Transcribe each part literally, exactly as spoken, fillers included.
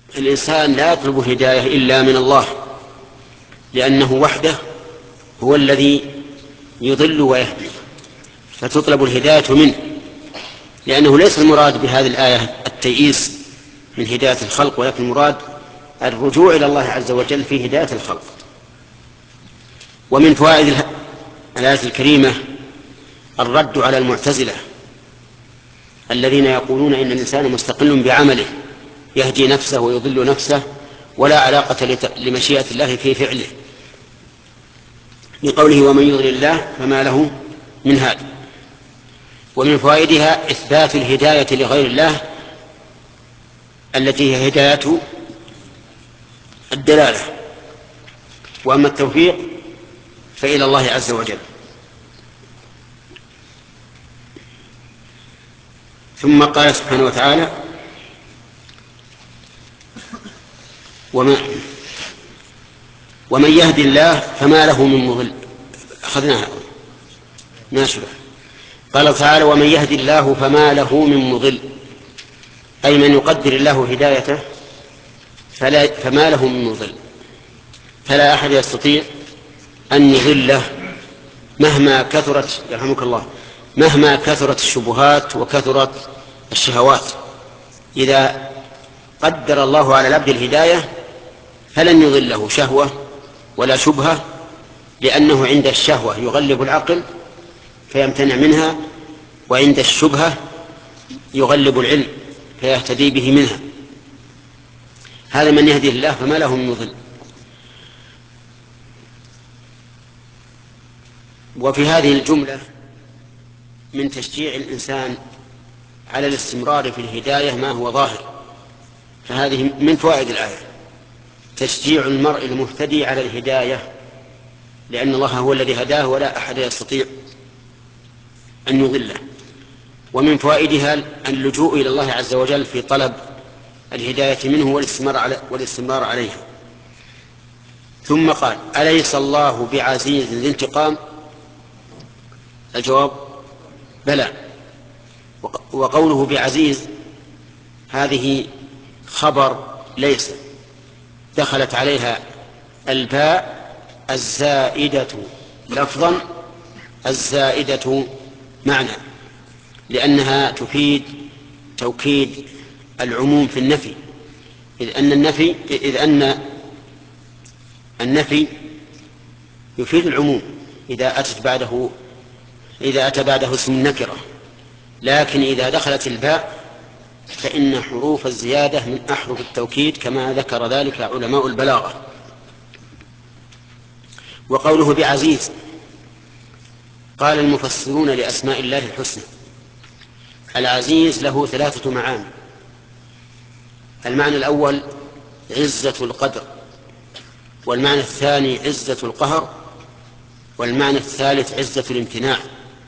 الإنسان لا يطلب هداية إلا من الله، لأنه وحده هو الذي يضل ويهدي، فتطلب الهداية منه، لأنه ليس المراد بهذه الآية التيئيس من هداية الخلق، ولكن المراد الرجوع إلى الله عز وجل في هداية الخلق. ومن فوائد الآية الكريمة الرد على المعتزلة الذين يقولون إن الإنسان مستقل بعمله، يهدي نفسه ويضل نفسه ولا علاقة لمشيئة الله في فعله، لقوله ومن يضلل الله فما له من هاد. ومن فوائدها إثبات الهداية لغير الله التي هي هداية الدلالة، وأما التوفيق فإلى الله عز وجل. ثم قال سبحانه وتعالى وما ومن يهدي الله فما له من مضل. أخذناها ناشرة. قال تعالى ومن يهدي الله فما له من مضل، أي من يقدر الله هدايته فلا فما له من مضل، فلا أحد يستطيع أن يضله مهما كثرت، يرحمك الله، مهما كثرت الشبهات وكثرت الشهوات. إذا قدر الله على العبد الهداية فلن يضله شهوة ولا شبهة، لأنه عند الشهوة يغلب العقل فيمتنع منها، وعند الشبهة يغلب العلم فيهتدي به منها. هذا من يهدي الله فما له من مضل. وفي هذه الجملة من تشجيع الإنسان على الاستمرار في الهداية ما هو ظاهر، فهذه من فوائد الآية تشجيع المرء المهتدي على الهداية، لأن الله هو الذي هداه ولا أحد يستطيع أن يضله. ومن فوائدها اللجوء إلى الله عز وجل في طلب الهداية منه والاستمرار عليها. ثم قال أليس الله بعزيز ذي انتقام؟ الجواب بلى. وقوله بعزيز هذه خبر ليس، دخلت عليها الباء الزائدة لفظا الزائدة معنى، لأنها تفيد توكيد العموم في النفي، إذ أن النفي إذ أن النفي يفيد العموم إذا أتت بعده إذا أتى بعده اسم النكرة، لكن إذا دخلت الباء فإن حروف الزيادة من أحرف التوكيد كما ذكر ذلك علماء البلاغة. وقوله بعزيز قال المفسرون لأسماء الله الحسنى العزيز له ثلاثة معاني. المعنى الأول عزة القدر، والمعنى الثاني عزة القهر، والمعنى الثالث عزة الامتناع.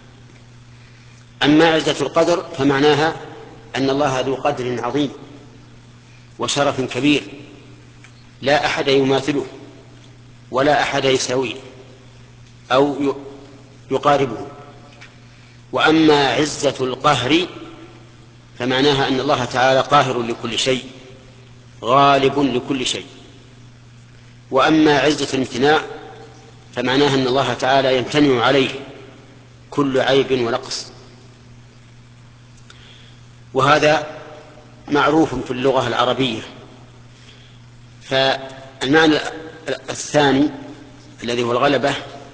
أما عزة القدر فمعناها أن الله ذو قدر عظيم وشرف كبير لا أحد يماثله ولا أحد يساويه أو يقاربه. وأما عزة القهر فمعناها أن الله تعالى قاهر لكل شيء غالب لكل شيء. وأما عزة الامتناع فمعناها أن الله تعالى يمتنع عليه كل عيب ونقص. وهذا معروف في اللغة العربية. فالمعنى الثاني الذي هو الغلبة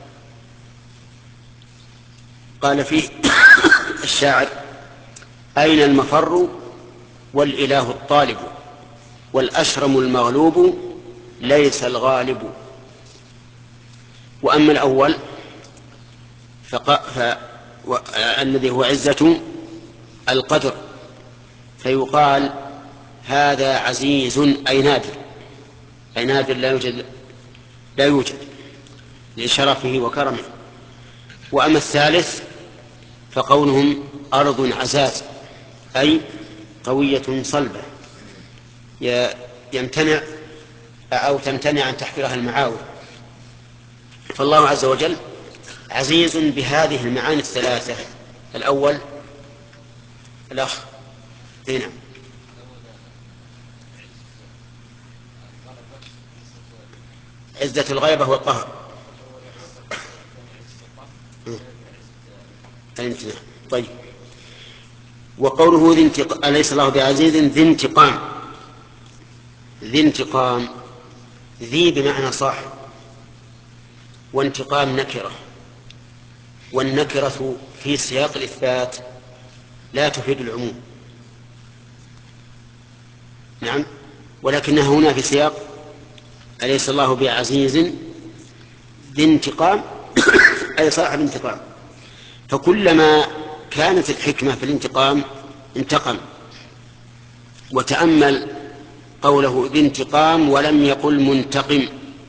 قال فيه الشاعر أين المفر والإله الطالب والأشرم المغلوب ليس الغالب. وأما الأول الذي هو عزة القدر فيقال هذا عزيز أي نادر، أي نادر لا يوجد لا يوجد لشرفه وكرمه. وأما الثالث فقولهم أرض عزاز أي قوية صلبة يمتنع أو تمتنع أن تحفرها المعاول. فالله عز وجل عزيز بهذه المعاني الثلاثة. الأول الأخ هنا عزة الغيبة والقهر. الامتناع. طيب. وقوله ذي انتقام، أليس الله بعزيز ذي انتقام. ذي انتقام، ذي بمعنى صاحب، وانتقام نكرة، والنكرة في سياق الإثبات لا تفيد العموم. نعم، ولكنها هنا في سياق أليس الله بعزيز ذي انتقام أي صاحب انتقام. فكلما كانت الحكمة في الانتقام انتقم. وتأمل قوله ذي انتقام ولم يقل منتقم،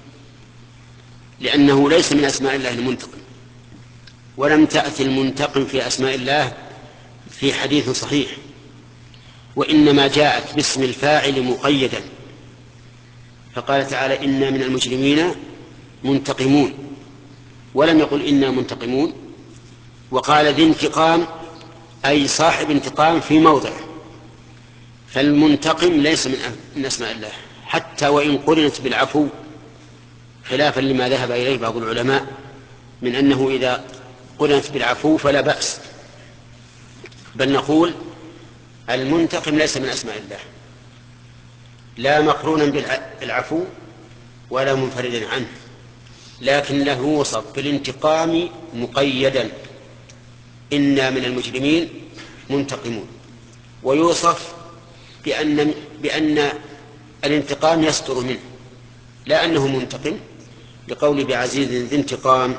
لأنه ليس من أسماء الله المنتقم، ولم تأتي المنتقم في أسماء الله في حديث صحيح، وإنما جاءت باسم الفاعل مقيدا، فقال تعالى إنا من المجرمين منتقمون، ولم يقل إنا منتقمون. وقال ذي انتقام أي صاحب انتقام في موضع، فالمنتقم ليس من أسماء الله حتى وإن قرنت بالعفو، خلافا لما ذهب إليه بعض العلماء من أنه إذا قرنت بالعفو فلا بأس، بل نقول المنتقم ليس من أسماء الله، لا مقرونا بالعفو ولا منفردا عنه، لكن له وصف بالانتقام مقيدا، إنا من المجرمين منتقمون، ويوصف بأن, بأن الانتقام يصدر منه لا أنه منتقم، بقول بعزيز ذي انتقام.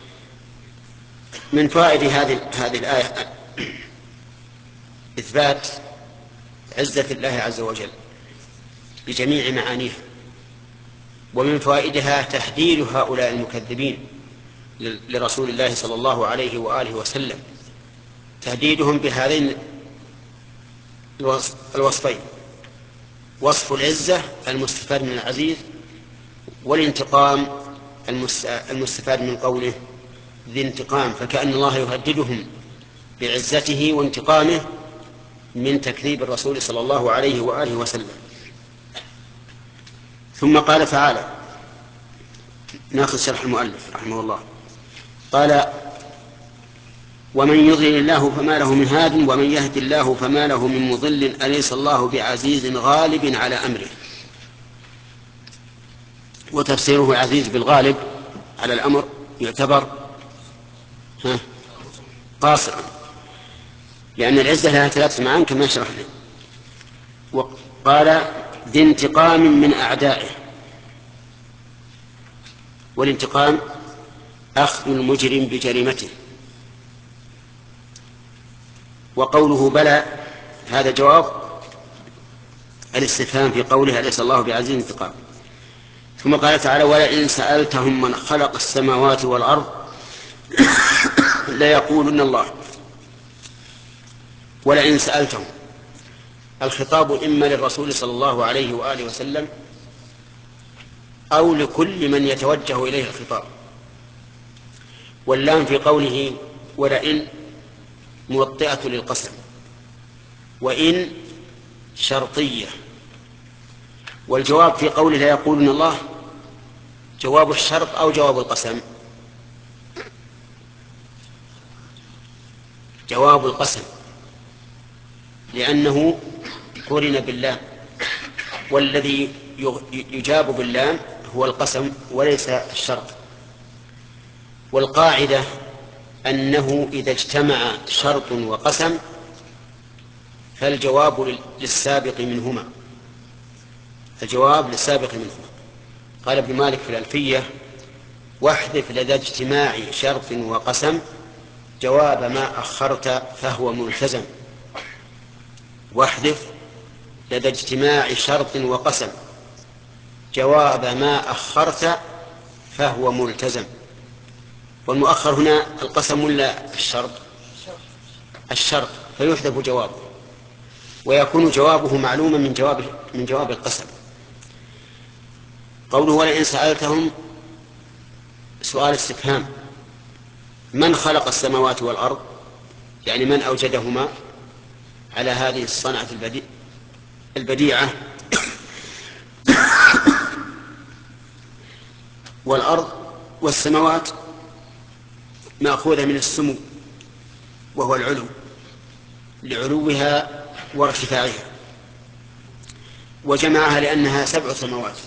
من فوائد هذه هذه الآية إثبات عزة الله عز وجل بجميع معانيها، ومن فوائدها تحذير هؤلاء المكذبين لرسول الله صلى الله عليه وآله وسلم، تهديدهم بهذين الوصفين: وصف العزة المستفاد من العزيز، والانتقام المستفاد من قوله ذي انتقام، فكأن الله يهددهم بعزته وانتقامه من تكذيب الرسول صلى الله عليه وآله وسلم. ثم قال تعالى، ناخذ شرح المؤلف رحمه الله، قال ومن يضلل الله فما له من هاد ومن يهد الله فما له من مضل أليس الله بعزيز غالب على أمره. وتفسيره عزيز بالغالب على الأمر يعتبر قاصرا، لأن العزة لها ثلاثة معان كما شرحنا. وقال ذي انتقام من أعدائه، والانتقام أخذ المجرم بجريمته. وقوله بلى هذا جواب الاستفهام في قوله أليس الله بعزيز انتقام. ثم قال تعالى ولئن سألتهم من خلق السماوات والأرض ليقولن الله. ولئن سألتهم، الخطاب إما للرسول صلى الله عليه وآله وسلم أو لكل من يتوجه إليه الخطاب. واللام في قوله ولئن موطئة للقسم، وإن شرطية. والجواب في قوله لا يقولون الله جواب الشرط أو جواب القسم؟ جواب القسم، لأنه قرن باللام، والذي يجاب باللام هو القسم وليس الشرط. والقاعدة أنه إذا اجتمع شرط وقسم فالجواب للسابق منهما، الجواب للسابق منهما. قال ابن مالك في الألفية واحذف لدى اجتماع شرط وقسم جواب ما أخرت فهو ملتزم. واحذف لدى اجتماع شرط وقسم جواب ما أخرت فهو ملتزم. والمؤخر هنا القسم ولا الشرط؟ الشرط، فيحذف جوابه ويكون جوابه معلوما من جواب من جواب القسم. قوله ولئن سألتهم سؤال استفهام، من خلق السماوات والأرض؟ يعني من أوجدهما على هذه الصنعة البديعة والأرض والسماوات مأخوذة من السمو وهو العلو لعلوها وارتفاعها، وجمعها لأنها سبع سماوات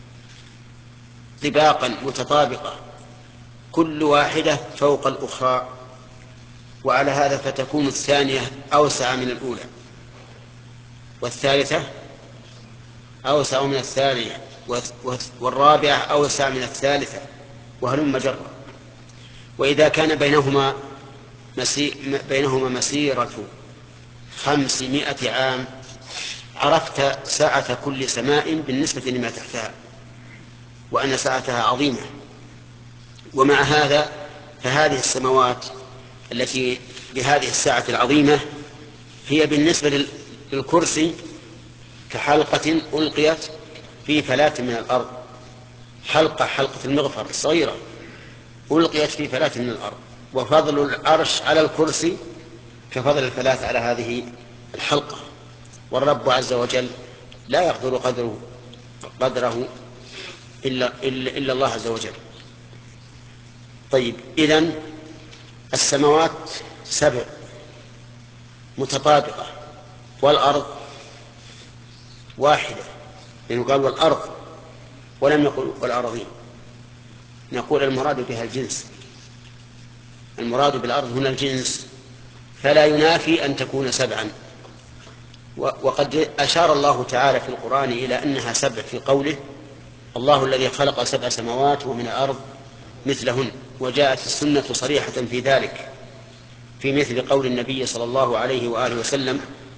طباقا متطابقة كل واحدة فوق الأخرى، وعلى هذا فتكون الثانية أوسع من الأولى، والثالثة أوسع من الثانية، والرابعة أوسع من الثالثة، وهلم جرا. وإذا كان بينهما مسي... بينهما مسيرة خمسمائة عام عرفت سعة كل سماء بالنسبة لما تحتها، وأن سعتها عظيمة. ومع هذا فهذه السماوات التي بهذه السعة العظيمة هي بالنسبة للكرسي كحلقة ألقيت في فلاة من الأرض، حلقة حلقة المغفر الصغيرة ألقيت في فلاة من الأرض، وفضل العرش على الكرسي كفضل الفلاة على هذه الحلقة. والرب عز وجل لا يقدر قدره, قدره إلا, إلا, إلا الله عز وجل. طيب، إذن السماوات سبع متطابقة، والأرض واحدة، لأنه قال والأرض ولم يقل والأرضين. نقول المراد بها الجنس، المراد بالأرض هنا الجنس، فلا ينافي أن تكون سبعا. وقد أشار الله تعالى في القرآن إلى أنها سبع في قوله الله الذي خلق سبع سماوات ومن الأرض مثلهن، وجاءت السنة صريحة في ذلك في مثل قول النبي صلى الله عليه وآله وسلم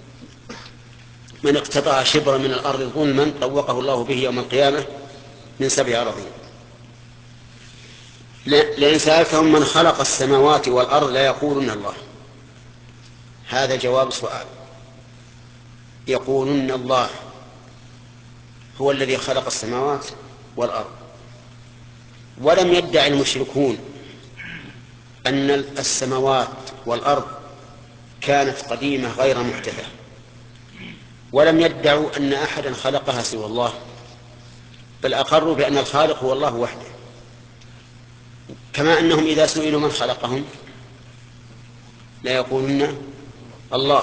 من اقتطع شبرا من الأرض ظلما طوقه الله به يوم القيامة من سبع أراضين. لئن سألتهم من خلق السماوات والأرض لا يقولون الله. هذا جواب سؤال، يقولون الله هو الذي خلق السماوات والأرض. ولم يدعي المشركون أن السماوات والأرض كانت قديمة غير محدثة، ولم يدعوا أن أحدا خلقها سوى الله، بل أقروا بأن الخالق هو الله وحده، كما أنهم إذا سئلوا من خلقهم لا يقولون الله.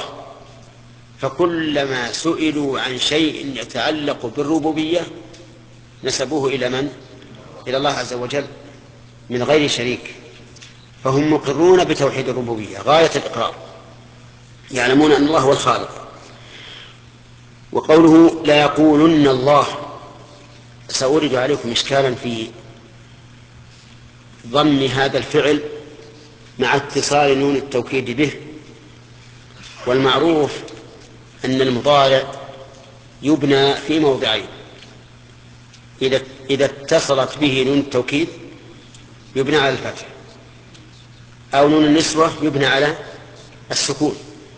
فكلما سئلوا عن شيء يتعلق بالربوبية نسبوه إلى من؟ إلى الله عز وجل من غير شريك. فهم مقرون بتوحيد الربوبية غاية الإقرار، يعلمون أن الله هو الخالق. وقوله لا يقولن الله، سأورد عليكم إشكالا في ضم هذا الفعل مع اتصال نون التوكيد به. والمعروف أن المضارع يبنى في موضعين، إذا إذا اتصلت به نون التوكيد يبنى على الفتح، أو نون النسوة يبنى على السكون.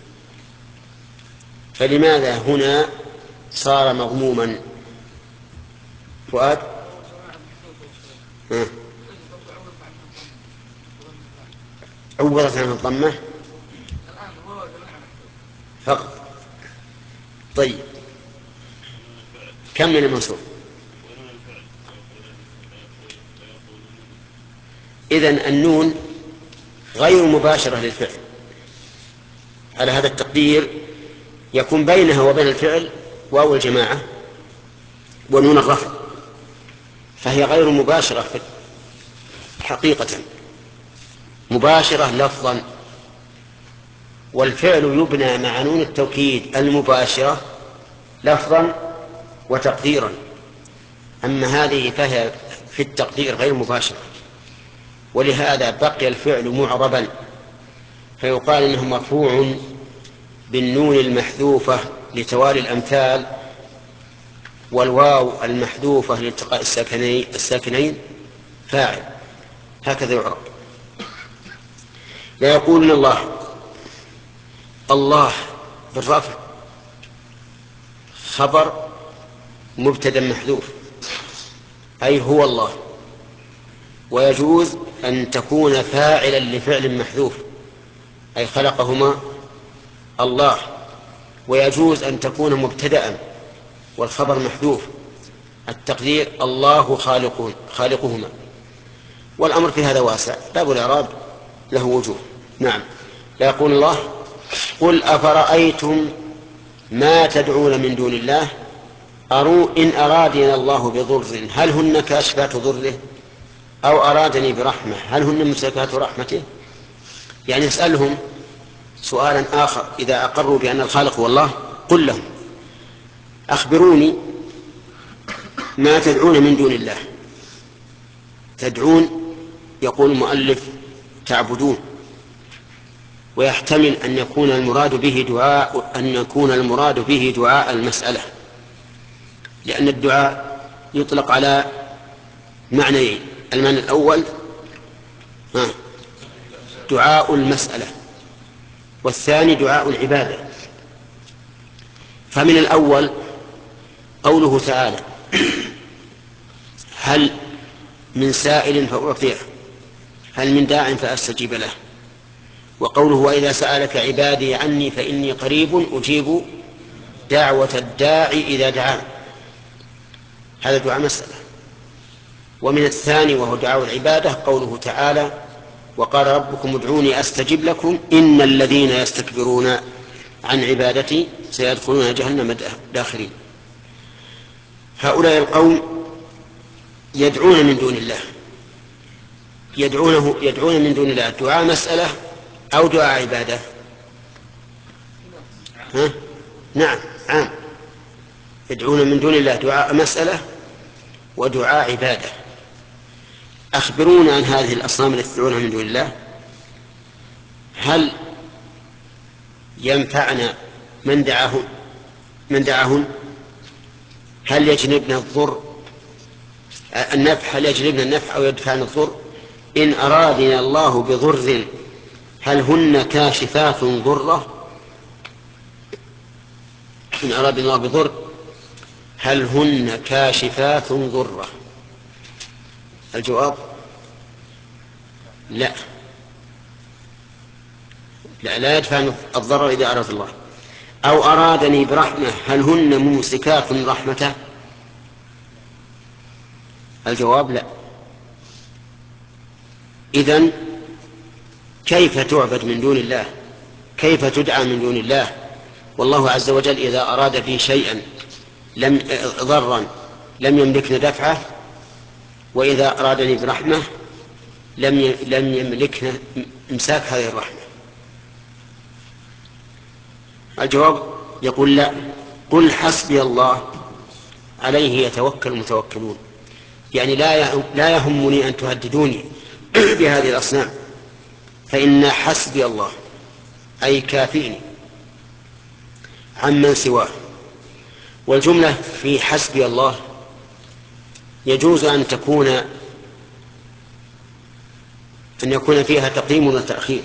فلماذا هنا صار مضموما؟ فؤاد ها. عوضت عن الضمة فقط. طيب، كم من المنصوب؟ إذن النون غير مباشرة للفعل، على هذا التقدير يكون بينها وبين الفعل واو الجماعة ونون الرفع، فهي غير مباشرة حقيقة، مباشرة لفظا. والفعل يبنى مع نون التوكيد المباشرة لفظا وتقديرا، أما هذه فهي في التقدير غير مباشرة، ولهذا بقي الفعل معربا، فيقال إنه مرفوع بالنون المحذوفة لتوالي الأمثال، والواو المحذوفة لالتقاء الساكنين فاعل، هكذا يعرب. لا يقولون الله، الله بالرفع خبر مبتدأ محذوف أي هو الله، ويجوز أن تكون فاعلا لفعل محذوف أي خلقهما الله، ويجوز أن تكون مبتدأ والخبر محذوف التقدير الله خالقون خالقهما. والأمر في هذا واسع، باب الإعراب له وجوه. نعم. لا يقول الله: قل أفرأيتم ما تدعون من دون الله أروا إن أرادنا الله بضر هل هن كاشفات ضره أو أرادني برحمة هل هن ممسكات رحمته. يعني اسألهم سؤالا آخر: إذا أقروا بأن الخالق هو الله قل لهم: أخبروني ما تدعون من دون الله. تدعون يقول المؤلف تعبدون، ويحتمل أن يكون المراد به دعاء أن يكون المراد به دعاء المسألة، لأن الدعاء يطلق على معنيين: المعنى الأول دعاء المسألة، والثاني دعاء العبادة. فمن الأول قوله تعالى: هل من سائل فأعطيه هل من داع فأستجيب له. وقوله: وإذا سألك عبادي عني فإني قريب أجيب دعوة الداعي إذا دعان. هذا دعاء مسألة. ومن الثاني وهو دعاء العبادة قوله تعالى: وقال ربكم ادعوني أستجب لكم إن الذين يستكبرون عن عبادتي سيدخلون جهنم داخرين. هؤلاء القوم يدعون من دون الله، يدعونه يدعون من دون الله دعاء مسألة أو دعاء عبادة. ها؟ نعم عام، يدعون من دون الله دعاء مسألة ودعاء عبادة. أخبرونا عن هذه الأصنام التي تدعونها من دون الله، هل ينفعنا من دعاهن من دعاهن هل يجلبنا الضر النفع هل يجلبنا النفع أو يدفعنا الضر. إن أرادنا الله بضر هل هن كاشفات ضره. إن أرادنا الله بضر هل هن كاشفات ضره. الجواب: لا لا, لا يدفع الضرر إذا أراد الله. أو أرادني برحمة هل هن ممسكات رحمته. الجواب: لا. إذن كيف تعبد من دون الله؟ كيف تدعى من دون الله والله عز وجل إذا أراد به شيئا لم ضرا لم يملكنا دفعه، وإذا أرادني برحمة لم لم يملكنا إمساك هذه الرحمة. الجواب يقول: لا. قل حسبي الله عليه يتوكل المتوكلون. يعني لا لا يهمني أن تهددوني بهذه الأصنام، فإن حسبي الله أي كافيني عمن سواه. والجملة في حسبي الله يجوز أن تكون أن يكون فيها تقديم وتأخير،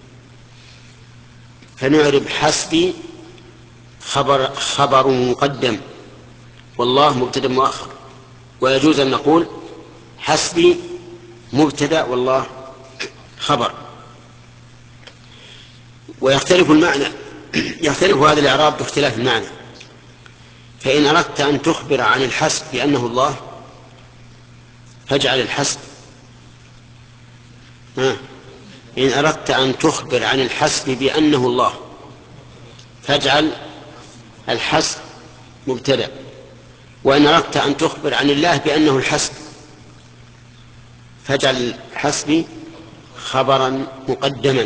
فنعرب حسبي خبر خبر مقدم والله مبتدأ مؤخر، ويجوز أن نقول حسبي مبتدأ والله خبر. ويختلف المعنى يختلف هذا الإعراب باختلاف المعنى. فإن أردت أن تخبر عن الحسب بأنه الله فاجعل الحسب ها. إن أردت أن تخبر عن الحسب بأنه الله فاجعل الحسب مبتدأ. وإن أردت أن تخبر عن الله بأنه الحسب فاجعل الحسب خبرا مقدما.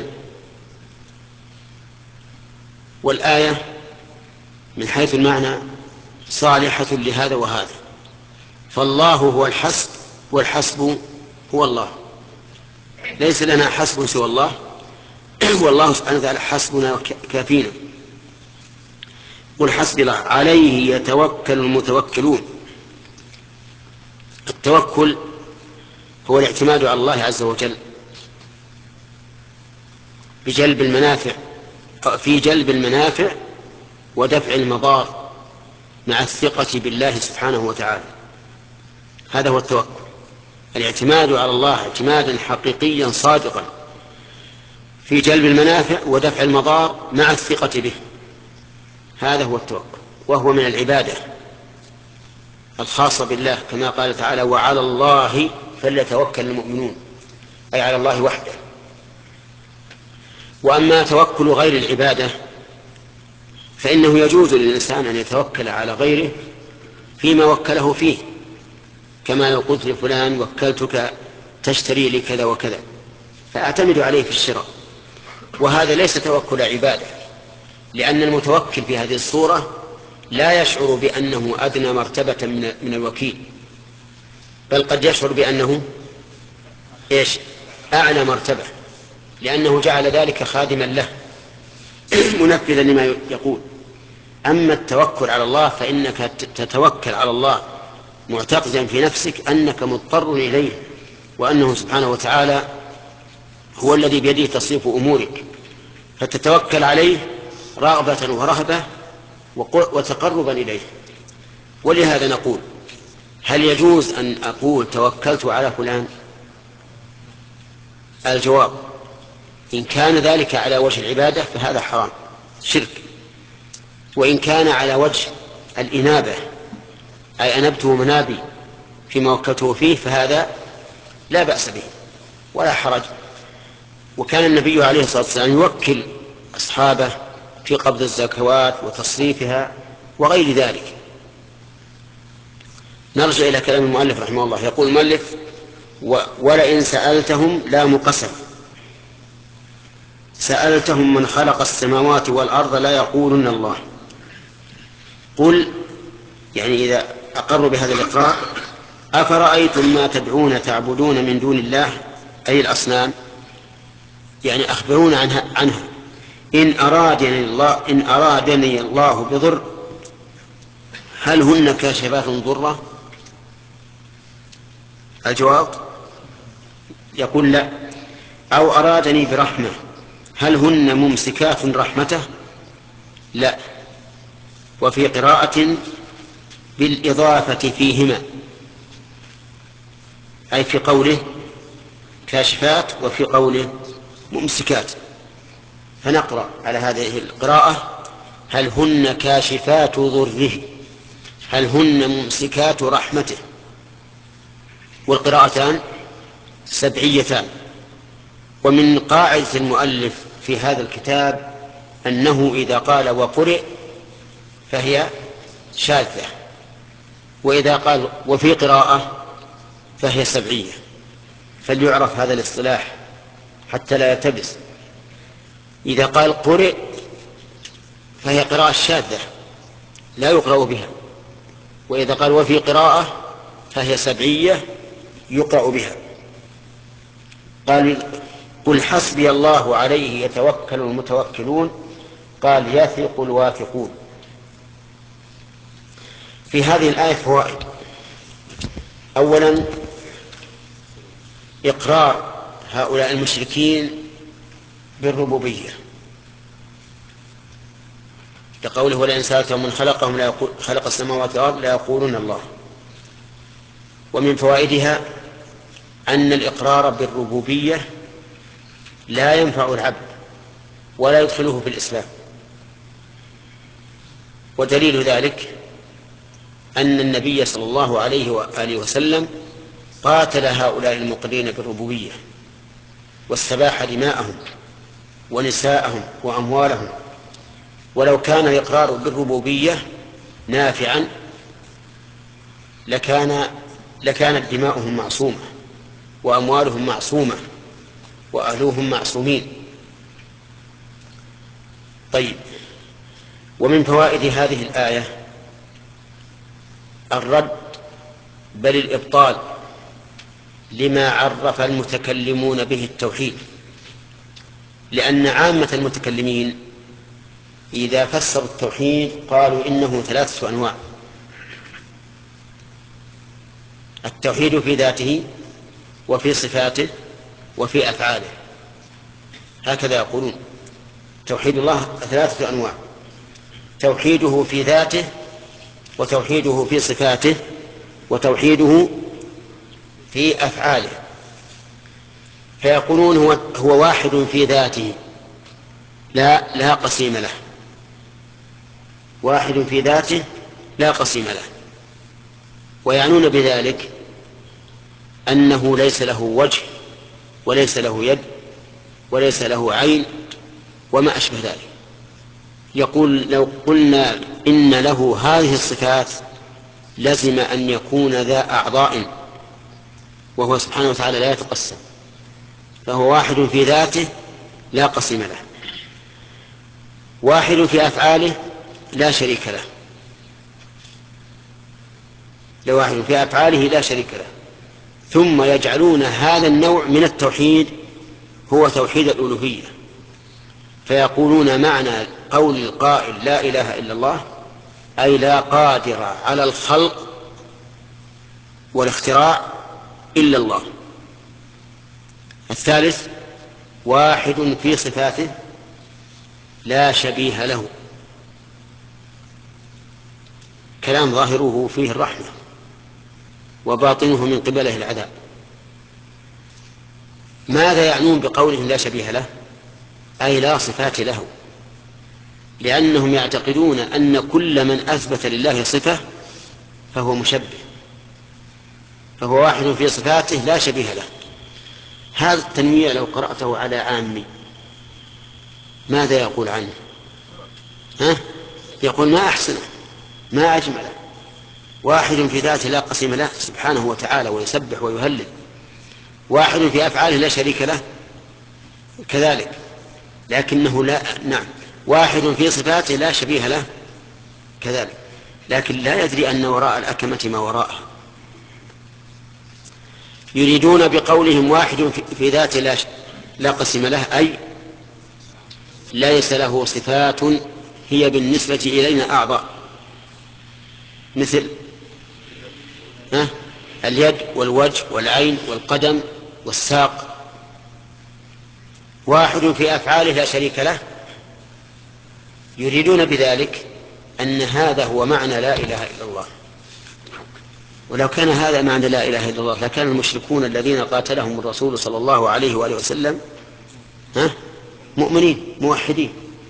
والآية من حيث المعنى صالحة لهذا وهذا، فالله هو الحسب والحسب هو الله، ليس لنا حسب سوى الله، والله سبحانه وتعالى حسبنا كافينا. قل حسبي الله عليه يتوكل المتوكلون. التوكل هو الاعتماد على الله عز وجل بجلب المنافع في جلب المنافع ودفع المضار مع الثقة بالله سبحانه وتعالى. هذا هو التوكل، الاعتماد على الله اعتمادا حقيقيا صادقا في جلب المنافع ودفع المضار مع الثقة به. هذا هو التوكل، وهو من العبادة الخاصة بالله كما قال تعالى: وعلى الله فليتوكل المؤمنون. أي على الله وحده. وأما توكل غير العبادة فإنه يجوز للإنسان أن يتوكل على غيره فيما وكله فيه، كما لو قلت لفلان وكلتك تشتري لي كذا وكذا فأعتمد عليه في الشراء، وهذا ليس توكل عبادة، لأن المتوكل في هذه الصورة لا يشعر بأنه أدنى مرتبة من الوكيل، بل قد يشعر بأنه إيش؟ أعلى مرتبة، لأنه جعل ذلك خادما له منفذا لما يقول. أما التوكل على الله فإنك تتوكل على الله معتقدا في نفسك أنك مضطر إليه، وأنه سبحانه وتعالى هو الذي بيده تصريف أمورك، فتتوكل عليه رغبة ورهبة وتقربا إليه. ولهذا نقول: هل يجوز أن أقول توكلت على فلان؟ الجواب: إن كان ذلك على وجه العبادة فهذا حرام شرك، وإن كان على وجه الإنابة أي أنبته منابي فيما وكلته فيه فهذا لا بأس به ولا حرج. وكان النبي عليه الصلاة والسلام يوكل أصحابه في قبض الزكوات وتصريفها وغير ذلك. نرجع إلى كلام المؤلف رحمه الله. يقول المؤلف: ولئن سألتهم لا مقسم، سألتهم من خلق السماوات والأرض لا يقولون الله. قل يعني إذا أقروا بهذا الإقرار: أفرأيتم ما تدعون تعبدون من دون الله أي الأصنام، يعني أخبرونا عنها, عنها إن أرادني الله إن أرادني الله بضر هل هن كاشفات ضره؟ الجواب: يقول لا. أو أرادني برحمة هل هن ممسكات رحمته؟ لا. وفي قراءة بالإضافة فيهما، أي في قوله كاشفات وفي قوله ممسكات. فنقرأ على هذه القراءة: هل هن كاشفات ضره هل هن ممسكات رحمته. والقراءتان سبعيتان. ومن قاعدة المؤلف في هذا الكتاب أنه إذا قال وقرئ فهي شاذة، وإذا قال وفي قراءة فهي سبعية، فليعرف هذا الاصطلاح حتى لا يلتبس. إذا قال قرئ فهي قراءة شاذة لا يقرأ بها، وإذا قال وفي قراءة فهي سبعية يقرأ بها. قال: قل حسبي الله عليه يتوكل المتوكلون، قال: يثق الواثقون. في هذه الآية فوائد. أولا: إقرار هؤلاء المشركين بالربوبية، كقوله: ولئن سألتهم من خلقهم لا يقول خلق السماوات والأرض لا يقولون الله. ومن فوائدها أن الإقرار بالربوبية لا ينفع العبد ولا يدخله في الإسلام، ودليل ذلك أن النبي صلى الله عليه وآله وسلم قاتل هؤلاء المقرين بالربوبية واستباح دماءهم ونساءهم وأموالهم. ولو كان الإقرار بالربوبية نافعا لكان لكانت دماؤهم معصومة وأموالهم معصومة وأهلهم معصومين. طيب. ومن فوائد هذه الآية الرد بل الإبطال لما عرف المتكلمون به التوحيد، لأن عامة المتكلمين إذا فسروا التوحيد قالوا إنه ثلاثة أنواع: التوحيد في ذاته وفي صفاته وفي أفعاله، هكذا يقولون. توحيد الله ثلاثة أنواع: توحيده في ذاته، وتوحيده في صفاته، وتوحيده في أفعاله. فيقولون هو, هو واحد في ذاته لا لا قسيم له، واحد في ذاته لا قسيم له، ويعنون بذلك أنه ليس له وجه وليس له يد وليس له عين وما أشبه ذلك. يقول لو قلنا إن له هذه الصفات لزم أن يكون ذا أعضاء، وهو سبحانه وتعالى لا يتقسم، فهو واحد في ذاته لا قسم له، واحد في أفعاله لا شريك له، لواحد في أفعاله لا شريك له. ثم يجعلون هذا النوع من التوحيد هو توحيد الألوهية، فيقولون معنى قول القائل لا إله إلا الله أي لا قادر على الخلق والاختراع إلا الله. الثالث واحد في صفاته لا شبيه له، كلام ظاهره فيه الرحمة وباطنه من قبله العذاب. ماذا يعنون بقولهم لا شبيه له؟ أي لا صفات له، لأنهم يعتقدون أن كل من أثبت لله صفة فهو مشبه، فهو واحد في صفاته لا شبيه له. هذا التنويع لو قرأته على عامي ماذا يقول عنه؟ ها؟ يقول ما أحسنه ما أجمله، واحد في ذاته لا قسم له سبحانه وتعالى ويسبح ويهلل، واحد في أفعاله لا شريك له كذلك، لكنه لا نعم واحد في صفاته لا شبيه له كذلك، لكن لا يدري أن وراء الأكمة ما وراءها. يريدون بقولهم واحد في ذاته لا, لا قسم له أي ليس له صفات هي بالنسبة إلينا أعضاء، مثل ها اليد والوجه والعين والقدم والساق. واحد في أفعاله لا شريك له، يريدون بذلك أن هذا هو معنى لا إله إلا الله. ولو كان هذا معنى لا إله إلا الله لكان المشركون الذين قاتلهم الرسول صلى الله عليه وآله وسلم ها مؤمنين موحدين،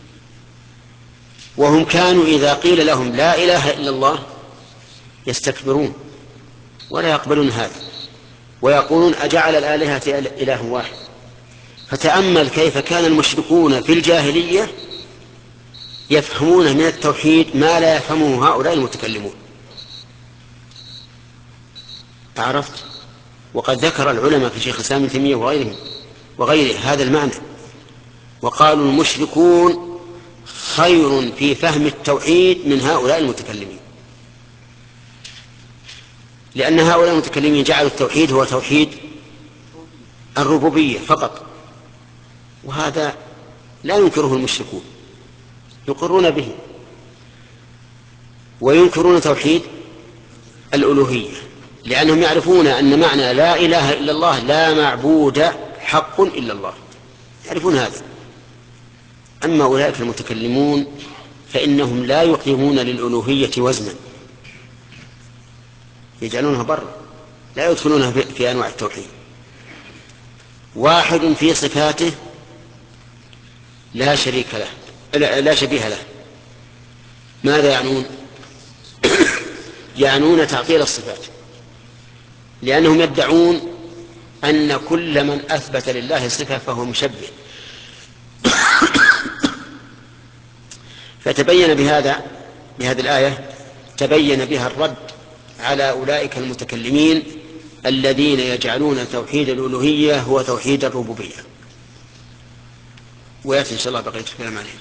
وهم كانوا إذا قيل لهم لا إله إلا الله يستكبرون ولا يقبلون هذا، ويقولون أجعل الآلهة إله واحد. فتأمل كيف كان المشركون في الجاهلية يفهمون من التوحيد ما لا يفهمه هؤلاء المتكلمون. عرفت؟ وقد ذكر العلماء في شيخ الإسلام ابن تيمية وغيرهم وغيره هذا المعنى، وقالوا المشركون خير في فهم التوحيد من هؤلاء المتكلمين، لأن هؤلاء المتكلمين جعلوا التوحيد هو توحيد الربوبية فقط، وهذا لا ينكره المشركون، يقرون به، وينكرون توحيد الألوهية لأنهم يعرفون أن معنى لا إله إلا الله لا معبود حق إلا الله، يعرفون هذا. أما أولئك المتكلمون فإنهم لا يقيمون للألوهية وزنا، يجعلونها برا لا يدخلونها في أنواع التوحيد. واحد في صفاته لا شريك له لا شبيه له، ماذا يعنون؟ يعنون تعطيل الصفات، لأنهم يدعون أن كل من أثبت لله صفة فهو مشبه. فتبين بهذا بهذه الآية تبين بها الرد على أولئك المتكلمين الذين يجعلون توحيد الألوهية هو توحيد الربوبية. ويأتي إن شاء الله بقية الكلام عليه.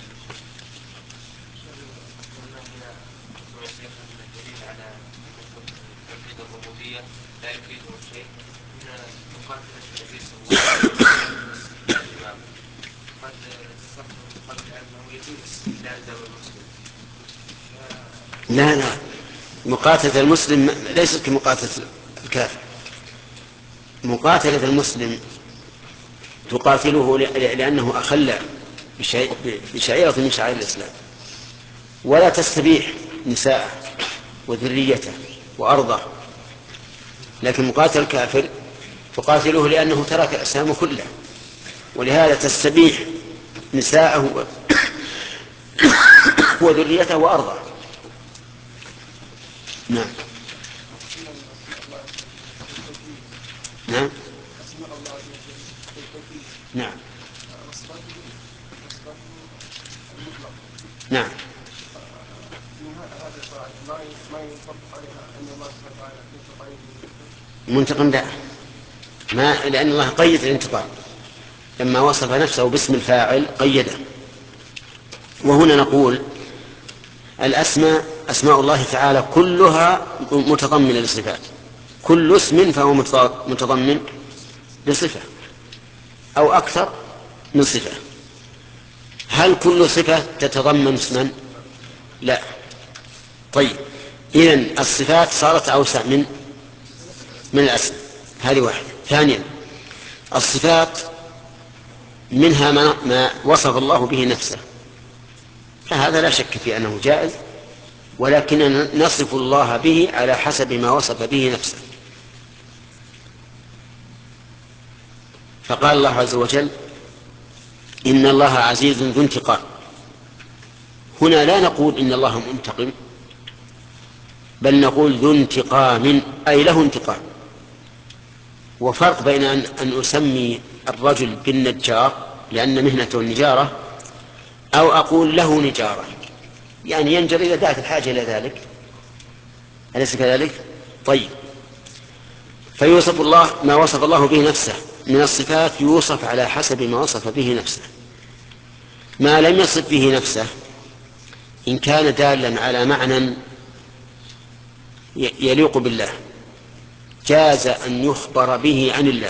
لا لا مقاتلة المسلم ليست كمقاتلة الكافر. مقاتلة المسلم تقاتله لأنه أخل بشعيرة من شعائر الإسلام، ولا تستبيح نساءه وذريته وأرضه. لكن مقاتل الكافر تقاتله لأنه ترك الإسلام كله، ولهذا تستبيح نساءه وذريته وأرضه. نعم نعم نعم نعم منتقم لا، ما لأن الله قيد الانتقام لما وصف نفسه باسم الفاعل قيده. وهنا نقول الأسماء أسماء الله تعالى كلها متضمنة للصفات، كل اسم فهو متضمن لصفة أو أكثر من صفة. هل كل صفة تتضمن اسما؟ لا. طيب إذن الصفات صارت أوسع من من الأسماء، هذه واحدة. ثانيا الصفات منها ما, ما وصف الله به نفسه، فهذا لا شك في أنه جائز، ولكننا نصف الله به على حسب ما وصف به نفسه. فقال الله عز وجل إن الله عزيز ذو انتقام. هنا لا نقول إن الله منتقم، بل نقول ذو انتقام أي له انتقام. وفرق بين أن, أن أسمي الرجل بالنجار لأن مهنته النجارة، أو أقول له نجارة، يعني ينجر إذا دعت الحاجة إلى ذلك، أليس كذلك؟ طيب، فيوصف الله ما وصف الله به نفسه من الصفات يوصف على حسب ما وصف به نفسه. ما لم يصف به نفسه إن كان دالا على معنى يليق بالله جاز أن يخبر به عن الله،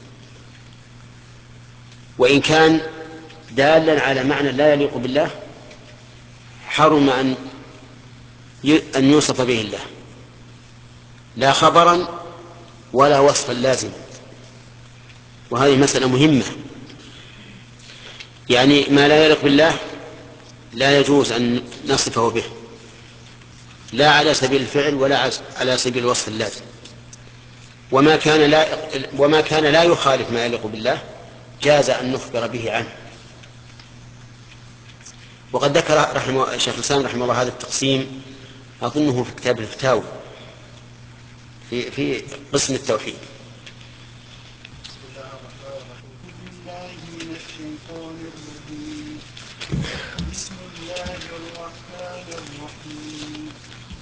وإن كان دالا على معنى لا يليق بالله حرم أن أن يوصف به الله، لا خبرا ولا وصفا لازما. وهذه مسألة مهمة، يعني ما لا يليق بالله لا يجوز أن نصفه به، لا على سبيل الفعل ولا على سبيل الوصف اللازم. وما كان لا وما كان لا يخالف ما يليق بالله جاز أن نخبر به عنه. وقد ذكر رحمه الشيخ الإسلام رحمه الله هذا التقسيم أظنه في كتاب الفتاوى في في قسم التوحيد. بسم الله الرحمن الرحيم.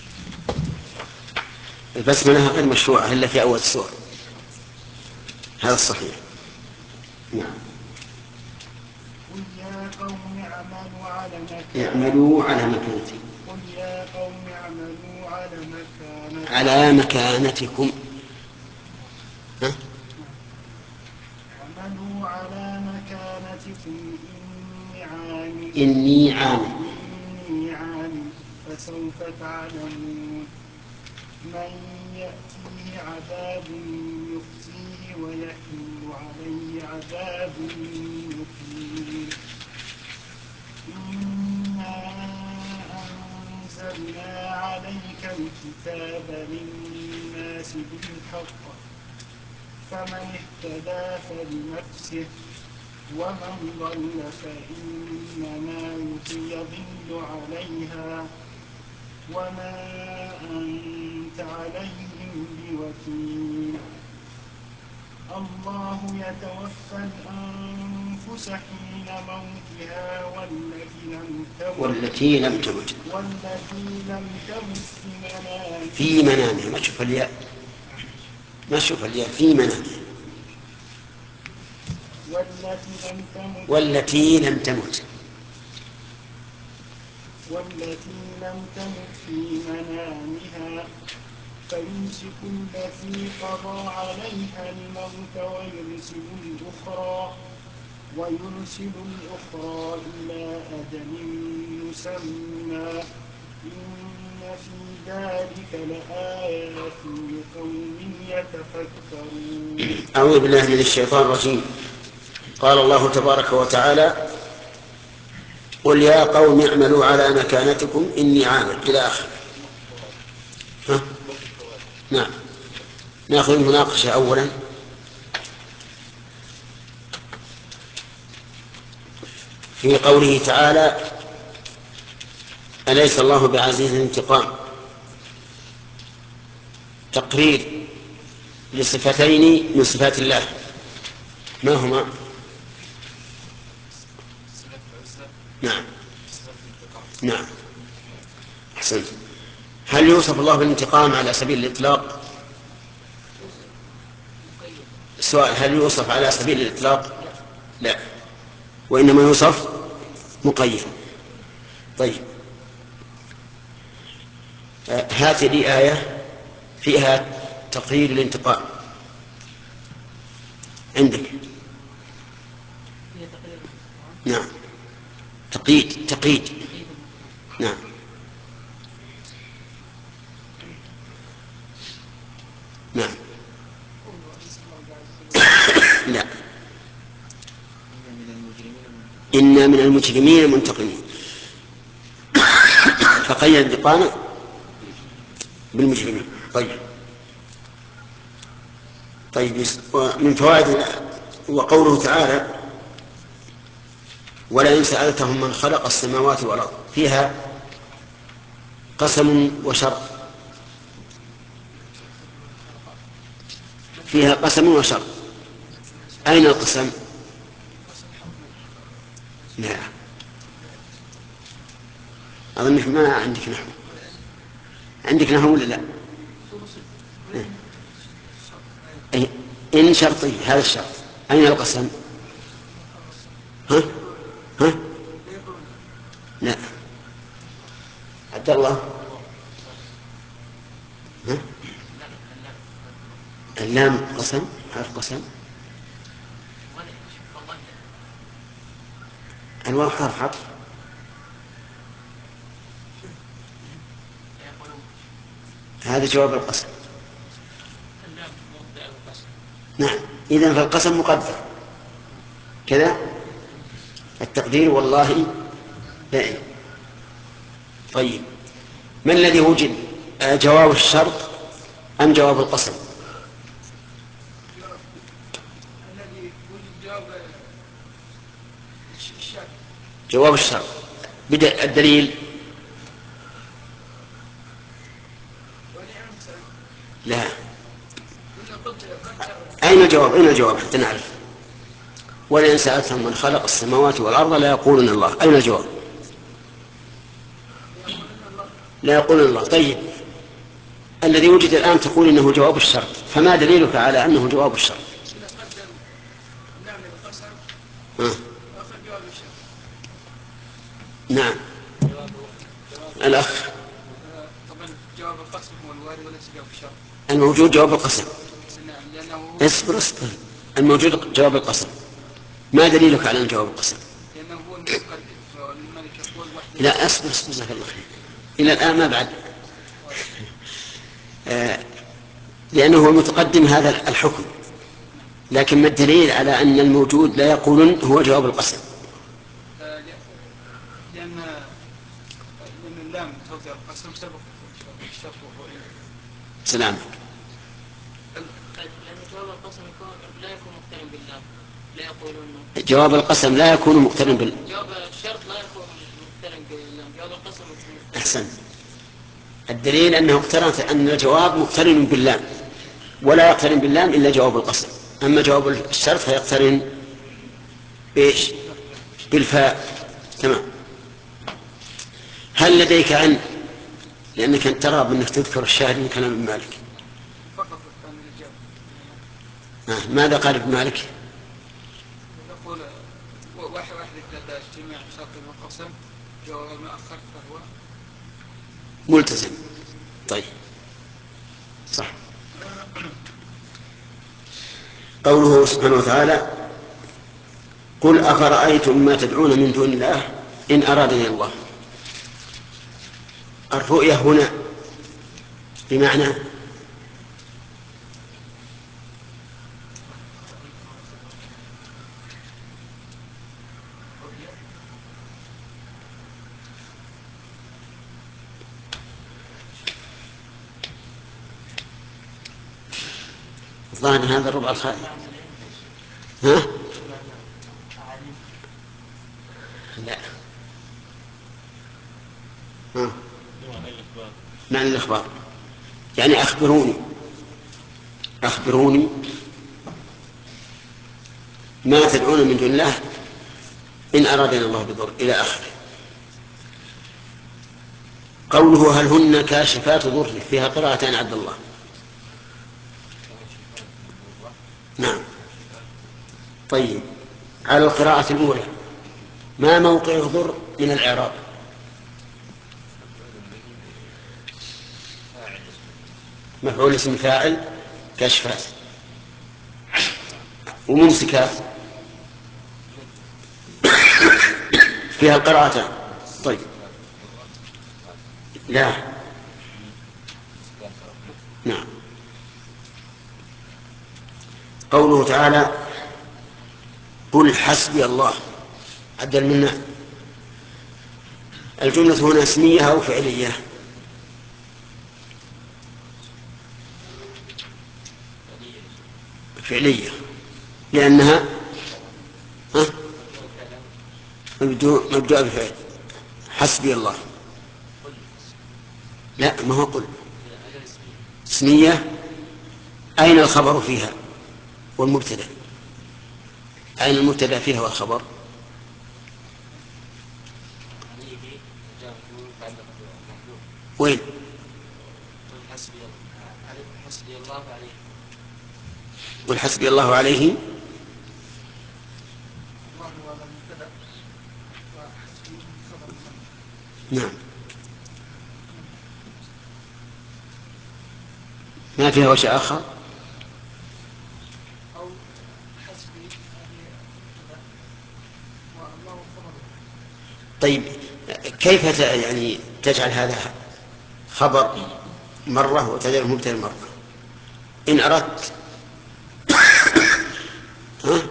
البسملة غير مشروعة إلا في أول السورة، هذا الصحيح. نعم. قل يا قوم اعملوا على مكانتكم اعملوا على مكانتكم قل يا قوم اعملوا على مكانتكم على مكانتكم ها؟ اعملوا على مكانتكم إني عامل إني عامل إني عامل فسوف تعلمون من يأتيه عذاب يخزيه ويحل عليه عذاب مقيم. إنا أنزلنا عليك الكتاب للناس بالحق فمن اهتدى فلنفسه ومن ضل فإنما يضل عليها وما أنت عليهم بوكيل. الله يتوفى الأنفس حين موتها والتي لم تمت والتي لم تمت والتي لم تمت في منامها في منامها ما تشوف الياء ما تشوف الياء في منامها والتي لم تمت والتي لم تمت والتي لم تمت في منامها فيمسك التي قضى عليها الموت ويرسل الأخرى ويرسل الأخرى إلى أجل مسمى إن في ذلك لآيات لقوم يتفكرون. أعوذ بالله من الشيطان الرجيم. قال الله تبارك وتعالى قل يا قوم اعملوا على مكانتكم إني عامل إلى آخر. ها؟ نعم. نأخذ المناقشة أولا. في قوله تعالى أليس الله بعزيز الانتقام، تقرير لصفتين من صفات الله ما هما؟ نعم نعم أحسنت. هل يوصف الله بالانتقام على سبيل الإطلاق؟ السؤال هل يوصف على سبيل الإطلاق؟ لا، وإنما يوصف مقيد. طيب هذه لي آية فيها تقرير الانتقام عندك. نعم تقييد تقييد نعم نعم لا، إنا من المجرمين منتقمين، فقيد انتقامه بالمجرمين. طيب طيب من فوائد وقوله تعالى ولئن سألتهم من خلق السماوات والأرض، فيها قسم وشرط، فيها قسم وشرط. أين القسم؟ لا أظنك ما عندك نحو. عندك نحو ولا لا؟ أي إن شرطي، هذا الشرط. أين القسم؟ ها ها لا عبد الله. ها اللام قسم، حرف قسم. الواو حرف حرف. هذا جواب القسم. نعم إذن فالقسم مقدر كذا، التقدير والله دائم. طيب ما الذي وجد، جواب الشرط أم جواب القسم؟ جواب الشرط. بدأ الدليل. لا، أين الجواب؟ أين الجواب حتى نعرف؟ ولئن سألتهم من خلق السماوات والأرض لا يقولون الله. أين الجواب؟ لا يقولون الله. طيب الذي وجد الآن تقول إنه جواب الشرط، فما دليلك على أنه جواب الشرط؟ آه. نعم الأخ. طبعا جواب القسم هو الوارد وليس جواب الشرط. الموجود جواب القسم. اصبر اصبر الموجود جواب القسم. ما دليلك على أن جواب القسم؟ لأنه هو المتقدم والملك يقول وحده. لا اصبر اصبر جزاك الله خير، إلى الآن ما بعد. آه لأنه هو المتقدم هذا الحكم، لكن ما الدليل على أن الموجود لا يقولون هو جواب القسم؟ لأن لأن اللام توضع القسم سبق الشرط وهو سلام. لأن جواب القسم يكون لا يكون مقترن باللام، لا يقولون جواب القسم لا يكون مقترن بال جواب الشرط لا يكون مقترن باللام، جواب القسم مقترن. أحسن. الدليل أنه اقترن أن الجواب مقترن باللام، ولا يقترن باللام إلا جواب القسم. أما جواب الشرط فيقترن بإيش؟ بالفاء. تمام. هل لديك عن لأنك أنت ترى أنك تذكر الشاهد من كلام ابن مالك؟ فقط آه. ماذا قال ابن مالك؟ يقول واحد واحد إذا اجتماع شرط والقسم جواب ما أخر فهو ملتزم. طيب صح. قوله سبحانه وتعالى قل أفرأيتم ما تدعون من دون الله إن أرادني الله. الرؤية هنا بمعنى ظاهر هذا الربع الخالي. ها؟ لا. ها؟ معنى الإخبار يعني أخبروني أخبروني ما تدعون من دون الله إن أرادنا الله بضر إلى آخره. قوله هل هن كاشفات ضره فيها قراءة عبد الله. نعم. طيب، على القراءة الأولى ما موقع ضر من الإعراب؟ مفعول اسم فاعل كاشفات، وممسكات فيها القراءتان. طيب، لا، نعم. قوله تعالى قل حسبي الله، عدل منا. الجملة هنا اسمية أو فعلية؟ فعلية، لأنها مبدوء بفعل. حسبي الله، لا ما هو قل، اسمية. أين الخبر فيها والمبتدأ؟ أين المبتدأ فيها والخبر؟ وين؟ قل حسبي الله عليه. نعم، ما فيها وجه آخر. طيب، كيف يعني تجعل هذا خبر مرة وتجعله مبتدأ مرة؟ إن أردت ها؟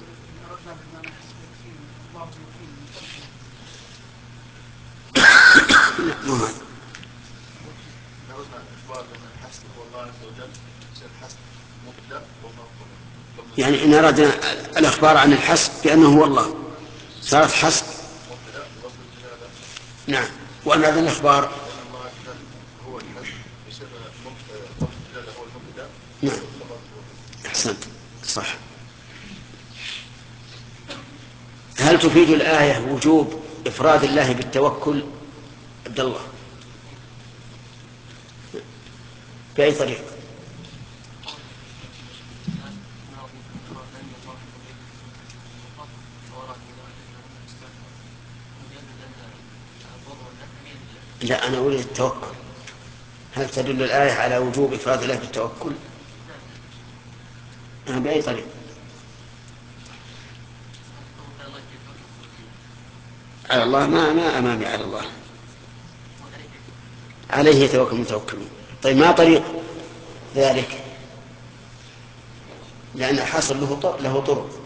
يعني إن أردنا الأخبار عن الحسب بأنه هو الله صارت حسب. نعم. وأن هذا الأخبار نعم. أحسنت، صح. هل تفيد الآية وجوب إفراد الله بالتوكل عبد الله؟ بأي طريقة؟ لا، أنا أريد التوكل. هل تدل الآية على وجوب إفراد الله بالتوكل؟ أنا بأي طريقة؟ على الله ما ما أمامي على الله، عليه يتوكل المتوكلون. طيب، ما طريق ذلك؟ لأن الحصر له له طرق.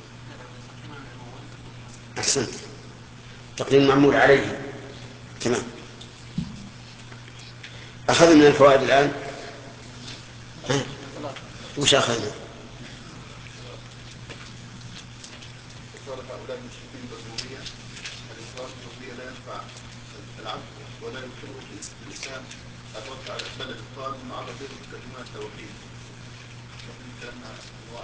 أحسنت، تقديم المعمول عليه. تمام. أخذنا من الفوائد الآن. ها؟ وش أخذنا؟ هؤلاء المشركين بالربوبية، الإقرار بالربوبية لا ينفع العبد ولا يكره بالإسلام أتوقع على بلد الطالب مع غير كلمات التوحيد. لكن كلامنا أنواع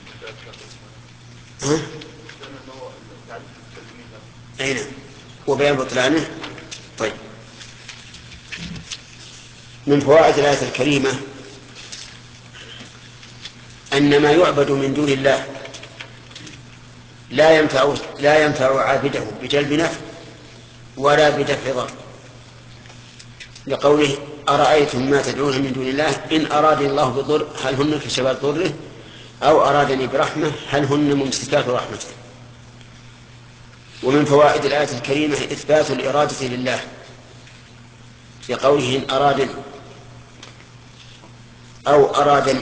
ها؟ كلامنا أنه تعريف المتكلمين له. أين؟ وبيان بطلانه. طيب، من فوائد الآية الكريمة أن ما يعبد من دون الله لا ينفع لا ينفع عابده بجلب نفع ولا بدفع ضر، لقوله أرأيتم ما تدعون من دون الله إن أراد الله بضر هل هن كشفات ضره أو أرادني برحمة هل هن ممسكات رحمته. ومن فوائد الآية الكريمة إثبات الإرادة لله، لقوله إن أرادني أو أرادني.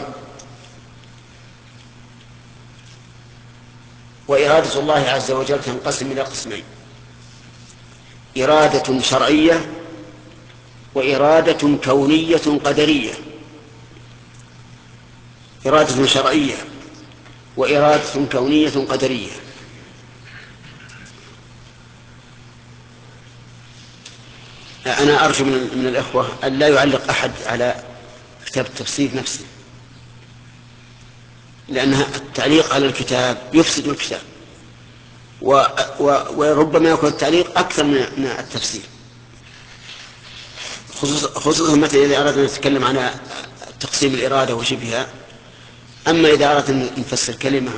وإرادة الله عز وجل تنقسم إلى قسمين: إرادة شرعية وإرادة كونية قدرية. إرادة شرعية وإرادة كونية قدرية. أنا أرجو من الإخوة أن لا يعلق أحد على كتاب التفسير نفسه. لأن التعليق على الكتاب يفسد الكتاب، و... و... وربما يكون التعليق أكثر من التفسير، خصوصا مثلا إذا أردنا أن نتكلم عن تقسيم الإرادة وشبهها. أما إذا أردنا أن نفسر كلمة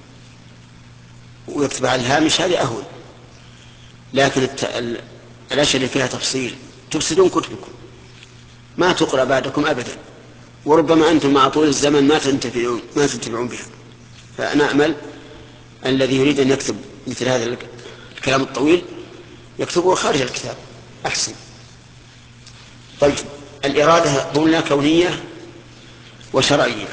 ويكتب على الهامش هذه أهون، لكن الت... الأشياء اللي فيها تفصيل تفسدون كتبكم، ما تقرأ بعدكم أبدا، وربما أنتم مع طول الزمن ما تنتفعون ما تنتفعون بها. فأنا أأمل الذي يريد أن يكتب مثل هذا الكلام الطويل يكتبه خارج الكتاب أحسن. طيب، الإرادة قلنا كونية وشرعية.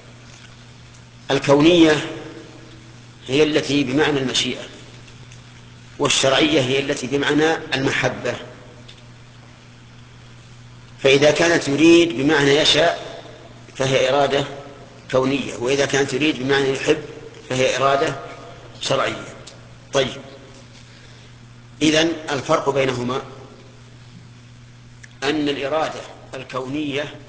الكونية هي التي بمعنى المشيئة، والشرعية هي التي بمعنى المحبة. فإذا كانت يريد بمعنى يشاء فهي إرادة كونية، وإذا كانت يريد بمعنى يحب فهي إرادة شرعية. طيب، إذن الفرق بينهما أن الإرادة الكونية